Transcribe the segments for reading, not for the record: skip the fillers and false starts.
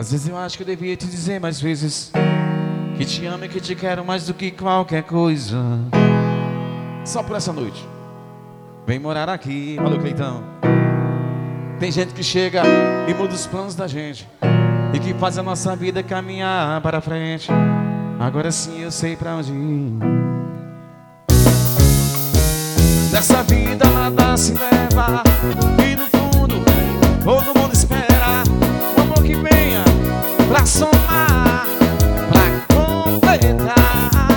Às vezes eu acho que eu devia te dizer mais vezes que te amo e que te quero mais do que qualquer coisa. Só por essa noite vem morar aqui. Valeu, Cleitão. Tem gente que chega e muda os planos da gente e que faz a nossa vida caminhar para frente. Agora sim eu sei pra onde ir. Dessa vida nada se leva e no fundo todo mundo espera o amor que venha pra somar, pra completar.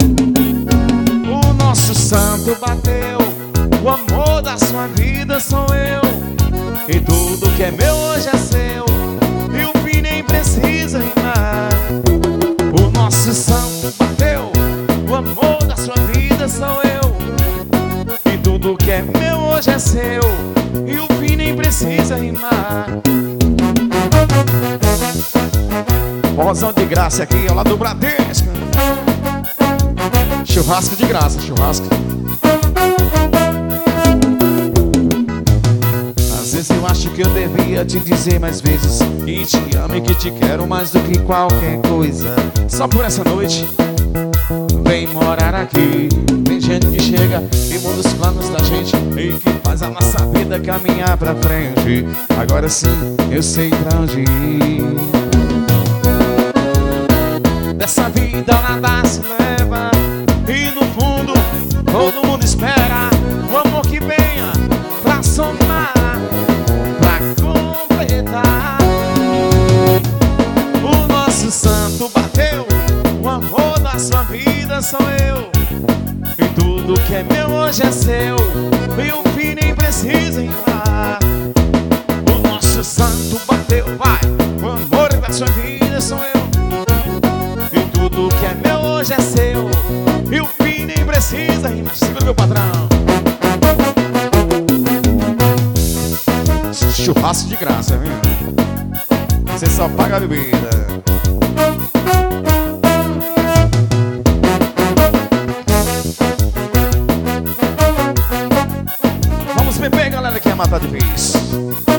O nosso santo bateu, o amor da sua vida sou eu, e tudo que é meu hoje é seu, e o fim nem precisa rimar. O nosso santo bateu, o amor da sua vida sou eu, e tudo que é meu hoje é seu, e o fim nem precisa rimar. Forrozão de graça aqui ao lado do Bradesco. Churrasco de graça, churrasco. Às vezes eu acho que eu devia te dizer mais vezes que te amo e que te quero mais do que qualquer coisa. Só por essa noite vem morar aqui. Tem gente que chega e muda os planos da gente e que faz a nossa vida caminhar pra frente. Agora sim eu sei pra onde ir. Dessa vida nada se leva e no fundo todo mundo espera o amor que venha pra somar, pra completar. O nosso santo bateu, o amor da sua vida sou eu, e tudo que é meu hoje é seu, e o fim nem precisa rimar. O nosso santo bateu, vai, o amor da sua vida sou eu, e tudo que é meu hoje é seu, e o fim nem precisa rimar. Segura meu patrão. Churrasco de graça, viu? Você só paga a bebida. Vamos beber, galera, que é matar de vez.